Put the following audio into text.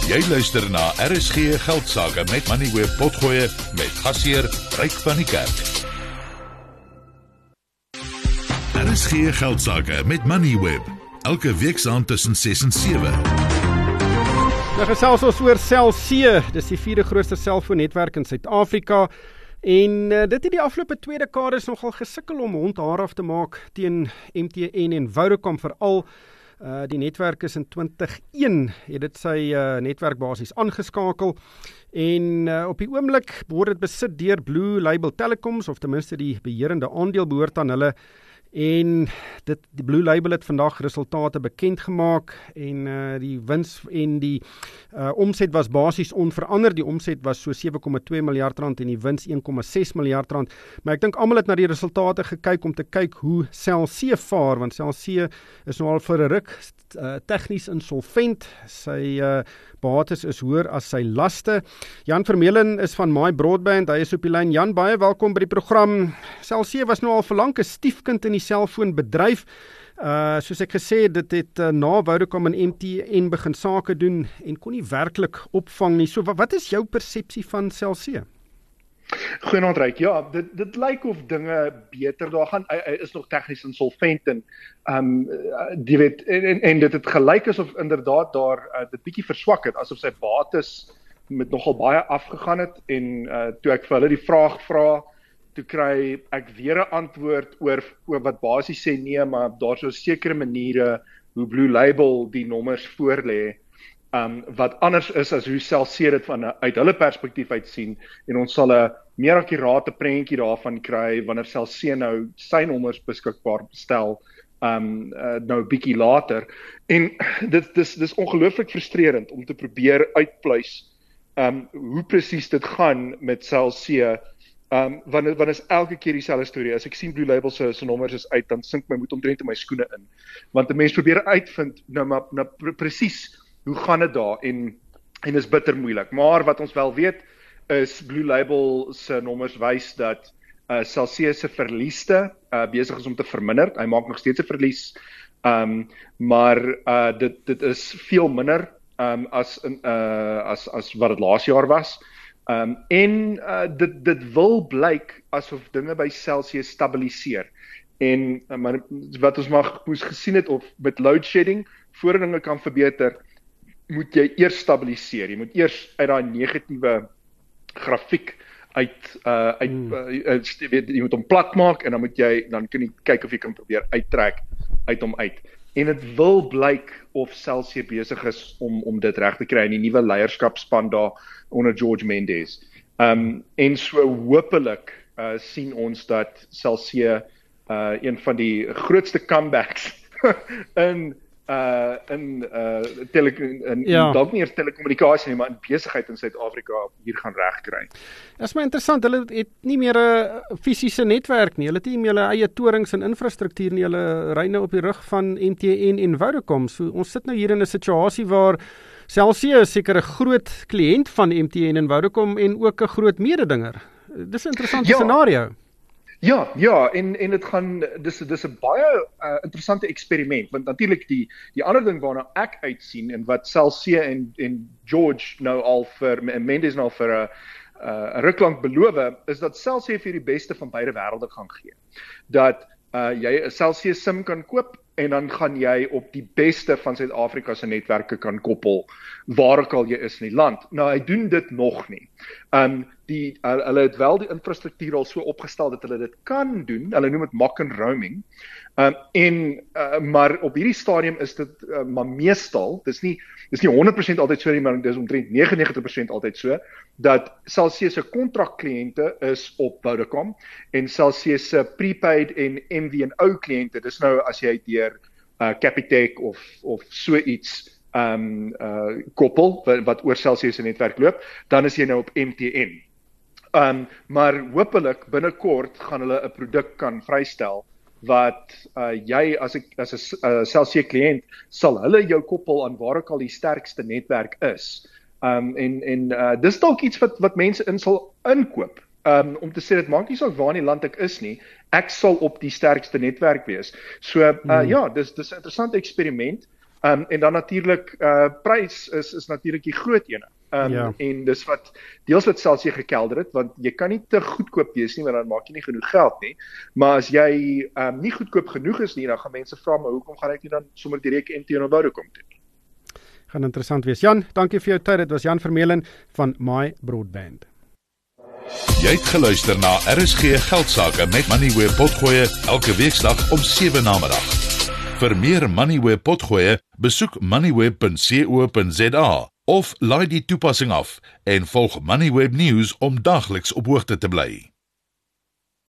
Jy luister na RSG Geldsaake met Moneyweb Potgoe met gasheer Ryk van die Kerk. RSG Geldsaake met Moneyweb, elke weeksaand tussen 6 en 7. Nou gesels ons oor Cell C, dis die 4de grootste selfoonnetwerk in Suid-Afrika. En dit het die afgelope 2 dekades nogal gesukkel om hond haar af te maak teen MTN en Vodacom veral. Die netwerk is in 2001 het dit sy netwerkbasis aangeskakel en op die oomblik word dit besit deur Blue Label Telecoms, of ten minste die beheerende aandeel behoort aan hulle. En die Blue Label het vandag resultate bekend gemaak en die wins en die omset was basies onverander. Die omset was so 7,2 miljard rand en die wins 1,6 miljard rand. Maar ek dink almal het na die resultate gekyk om te kyk hoe Cell C vaar, want Cell C is nou al vir 'n ruk tegnies insolvent. Sy bates is hoër as sy laste. Jan Vermeulen is van My Broadband, hy is op die lyn. Jan, baie welkom by die program. Cell C was nou al vir lank 'n stiefkind in die selfoonbedryf. Soos ek gesê het, dit het na Vodacom en MTN begin sake doen en kon nie werklik opvang nie. So wat is jou persepsie van Cell C? Goeienaand Ryk, ja, dit lyk of dinge beter daar gaan. Hy is nog tegnies insolvent en die weet en dit het gelyk asof inderdaad daar dit bietjie verswak het, asof sy bates met nogal baie afgegaan het en toe ek vir hulle die vraag vra, toe kry ek weer 'n antwoord oor wat basies sê nee, maar daar so sekere maniere hoe Blue Label die nommers voorlê wat anders is as hoe Cell C dit uit hulle perspektief uit sien, en ons sal 'n meer akkurate prentjie daarvan kry wanneer Cell C nou sy nommers beskikbaar stel nou bietjie later. En dis ongelooflik frustrerend om te probeer uitpluis hoe presies dit gaan met Cell C. Want is elke keer dieselfde storie. As ek sien Blue Label se nommers is uit, dan sink my moed omtrent in my skoene in. Want 'n mens probeer uitvind nou presies hoe gaan dit daar en is bitter moeilik. Maar wat ons wel weet is Blue Label se nommers wys dat Cell C se verlieste besig is om te verminder. Hy maak nog steeds 'n verlies, maar dit is veel minder as wat dit laas jaar was. En dit wil blyk asof dinge by Cell C stabiliseer. En wat ons moes gesien het, of met load shedding, voor dinge kan verbeter, moet jy eers stabiliseer. Jy moet eers uit daai negatiewe grafiek jy moet hom plat maak en dan kan jy kyk of jy kan probeer uittrek uit hom uit. En dit wil blyk of Cell C besig is om dit reg te kry in die nuwe leierskapspan daar onder George Mendes. En so hopelik sien ons dat Cell C een van die grootste comebacks in dalk nie eers telekommunikasie nie, maar in besigheid in Suid-Afrika hier gaan regkry. Dit is maar interessant, hulle het nie meer 'n fisiese netwerk nie, hulle het nie meer hulle eie torings en infrastruktuur nie, hulle ry nou op die rug van MTN en Vodacom. So ons sit nou hier in 'n situasie waar Cell C is seker 'n groot kliënt van MTN en Vodacom en ook 'n groot mededinger. Dis 'n interessante scenario. Ja, en dit gaan, dis 'n baie interessante eksperiment, want natuurlik die ander ding waarna ek uitsien en wat Cell C en George nou al en Mendes nou vir 'n ruk lank beloof, is dat Cell C vir die beste van beide wêrelde gaan gee. Dat jy 'n Cell C SIM kan koop en dan gaan jy op die beste van Suid-Afrika se netwerke kan koppel, waar ook al jy is in die land. Nou, hy doen dit nog nie. Hulle het wel die infrastruktuur al so opgestel dat hulle dit kan doen. Hulle noem dit mock and roaming. Maar op hierdie stadium is dit maar meestal, dis nie 100% altyd so nie, maar dis omtrent 99% altyd so, dat Cell C se kontrakkliënte is op Vodacom en Cell C se prepaid en MVNO kliënte, dis nou as jy deur Capitec of so iets koppel wat oor Cell C se netwerk loop, dan is jy nou op MTN. Maar hopelik binnekort gaan hulle 'n produk kan vrystel wat jy as 'n Cell C kliënt sal hulle jou koppel aan waar ook al die sterkste netwerk is. Dis dalk iets wat mense sal inkoop. Om te sê, dit maak nie saak waar in die land ek is nie, ek sal op die sterkste netwerk wees. So ja, dis 'n interessante eksperiment. En dan natuurlik prys is natuurlik die groot ene. Ja. En dis wat deels wat selfs jy gekelder het, want jy kan nie te goedkoop wees nie, want dan maak jy nie genoeg geld nie. Maar as jy nie goedkoop genoeg is nie, dan gaan mense vra, maar hoekom gaan ek nie dan sommer direk MTN of Vodacom doen? Gaan interessant wees. Jan, dankie vir jou tyd. Dit was Jan Vermeulen van My Broadband. Jy het geluister na RSG Geldsaake met Moneyweb Potgoe elke weeksdag om 7 namiddag. Vir meer Moneyweb Potgoe, besoek moneyweb.co.za of laai die toepassing af en volg Moneyweb News om dagliks op hoogte te bly.